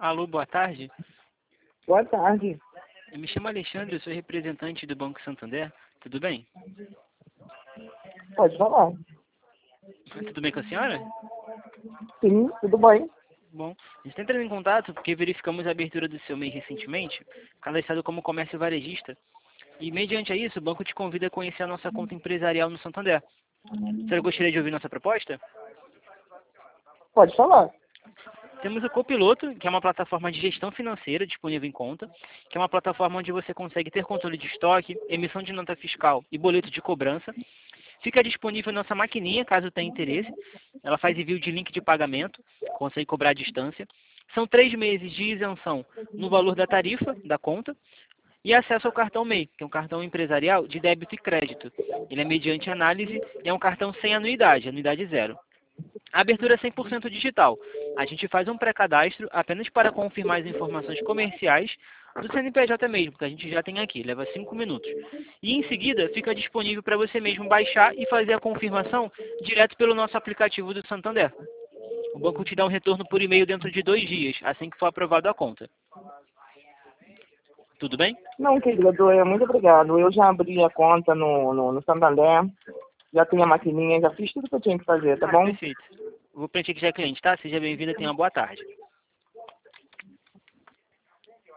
Alô, boa tarde. Boa tarde. Eu me chamo Alexandre, eu sou representante do Banco Santander. Tudo bem? Pode falar. Tudo bem com a senhora? Sim, tudo bem. Bom, a gente está entrando em contato porque verificamos a abertura do seu MEI recentemente, cadastrado como comércio varejista. E, mediante a isso, o banco te convida a conhecer a nossa conta empresarial no Santander. Você gostaria de ouvir nossa proposta? Pode falar. Temos o Copiloto, que é uma plataforma de gestão financeira disponível em conta, que é uma plataforma onde você consegue ter controle de estoque, emissão de nota fiscal e boleto de cobrança. Fica disponível nossa maquininha, caso tenha interesse. Ela faz envio de link de pagamento, consegue cobrar à distância. São 3 meses de isenção no valor da tarifa da conta e acesso ao cartão MEI, que é um cartão empresarial de débito e crédito. Ele é mediante análise e é um cartão sem anuidade, anuidade zero. A abertura é 100% digital. A gente faz um pré-cadastro apenas para confirmar as informações comerciais do CNPJ mesmo, que a gente já tem aqui, leva 5 minutos. E em seguida fica disponível para você mesmo baixar e fazer a confirmação direto pelo nosso aplicativo do Santander. O banco te dá um retorno por e-mail dentro de 2 dias, assim que for aprovado a conta. Tudo bem? Não, querido, muito obrigado. Eu já abri a conta no Santander, já tenho a maquininha, já fiz tudo que eu tinha que fazer, tá bom? Perfeito. Vou preencher que já é cliente, tá? Seja bem-vindo e tenha uma boa tarde.